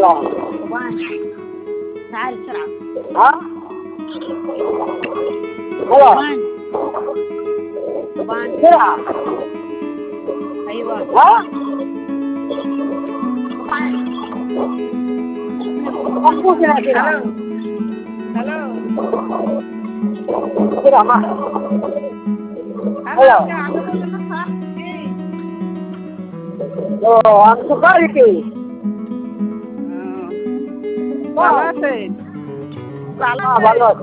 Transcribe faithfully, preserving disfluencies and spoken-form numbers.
السلام. وان تعال بسرعة. ها؟ هلا. وان وان بسرعة. أيوة ها؟ وان. مخبوط هنا كده. هلو كده ما. هلو هلو عم بقول لك إيه أوه أنا سكرتي. خلاص آه والله.